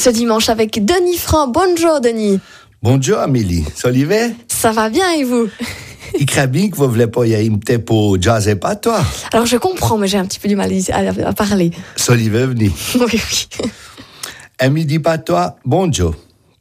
ce dimanche avec Denis Franc. Bonjour Denis. Bonjour Amélie, Solivet? Ça va bien et vous? Ik crains bien que vous ne voulez pas y aller pour jazz et pas toi. Alors je comprends, mais j'ai un petit peu du mal à parler. Solivet, venez. Oui. Ami dit pas toi, bonjour.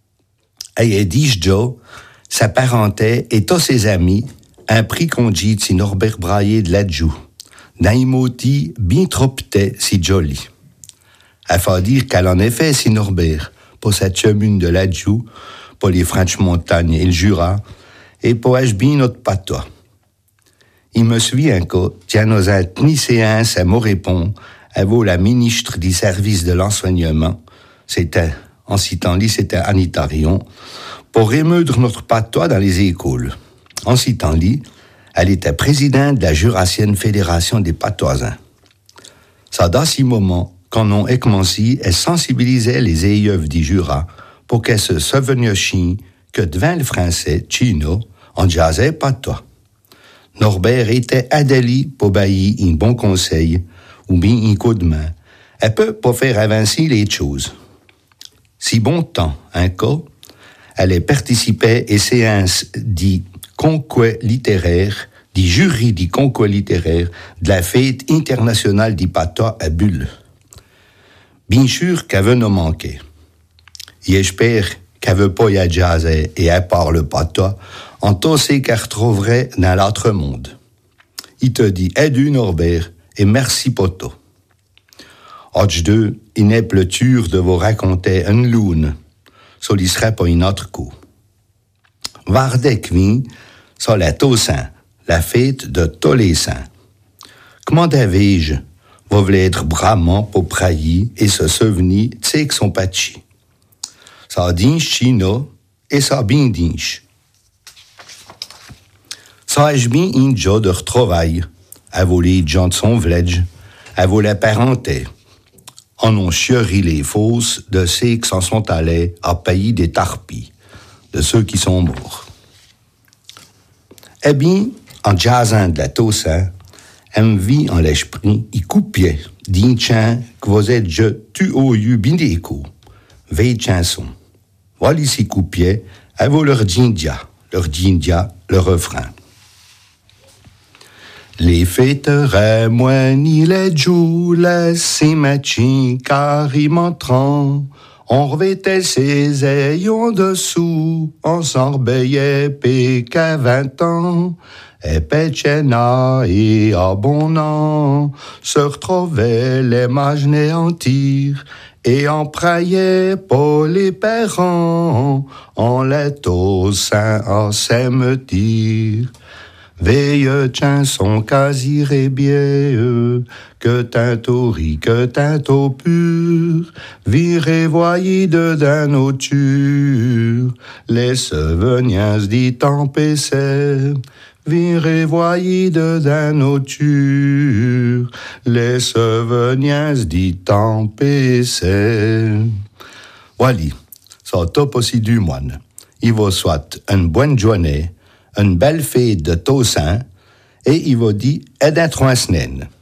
Et dit Joe, sa parenté et tous ses amis, un prix qu'on dit si Norbert Braillé de l'adjou. Naimoti bien trop peut-être si joli. Il faut dire qu'elle en effet si Norbert, pour cette commune de l'adjou, pour les Franches-Montagnes et le Jura, et pour bien notre patois. Il me souvient que, tiens, nos lycéens, ça me répond, elle vaut la ministre du service de l'enseignement, c'était, en citant lui, c'était Anita Rion, pour émeudre notre patois dans les écoles. En citant lui, elle était présidente de la Jurassienne Fédération des Patoisins. Ça, dans ce moment, quand on a commencé, elle sensibilisait les élèves du Jura pour qu'elles se souviennent que devant le français, chino, on jazzait patois. Norbert était adélie pour bailler un bon conseil ou bien un coup de main. Elle peut pas faire avancer les choses. Si bon temps, un cas, elle est participée aux séances du concours littéraire, du jury du concours littéraire de la fête internationale du patois à Bulle. Bien sûr qu'elle veut nous manquer. J'espère qu'elle veut pas y aller jazzer et elle parle patois, en tout ce qu'elle retrouverait dans l'autre monde. Il te dit adieu Norbert et merci poto. Autre deux, il n'est plus sûr de vous raconter une lune, ça lui serait pas une autre coup. Vardec vient, ça la Toussaint, la fête de tous les saints. Comment avais-je, vous voulez être bramant pour prailler et se souvenir, tu sais que son pachi. Ça dinche chino et ça bien dinche. Ça a bien un jour de retrouvailles, à voler gens de son village, à voler la parenté. On a chiori les fosses de ceux qui s'en sont allés à pays des tarpis, de ceux qui sont morts. Eh bien, en jazzant de la Toussaint, elle vit en l'esprit, il coupait d'un chant que vous êtes je tu au eu bien des coups, veille chanson. Voilà ici coupait, elle vaut leur dindia, le refrain. Les fêteraient moigny les joues, les cimetières carimentrant. On revêtait ses ayons dessous, on s'enrebeillait pis qu'à 20 ans. Et Péchena et abonnant se retrouvaient les mages néantir. Et on priait pour les parents, on les Toussaint en s'aime-tir. Veille chanson quasi bien, que tantôt ri, que tantôt pur, virez voyez dedans nos tures, les souvenirs dit empêchaient. Virez voyez dedans nos tures, les souvenirs dit empêchaient. Voilà, ça top aussi du moine. Il vous souhaite une bonne journée, une belle fête de Toussaint, et il vous dit, et dans 3 semaines.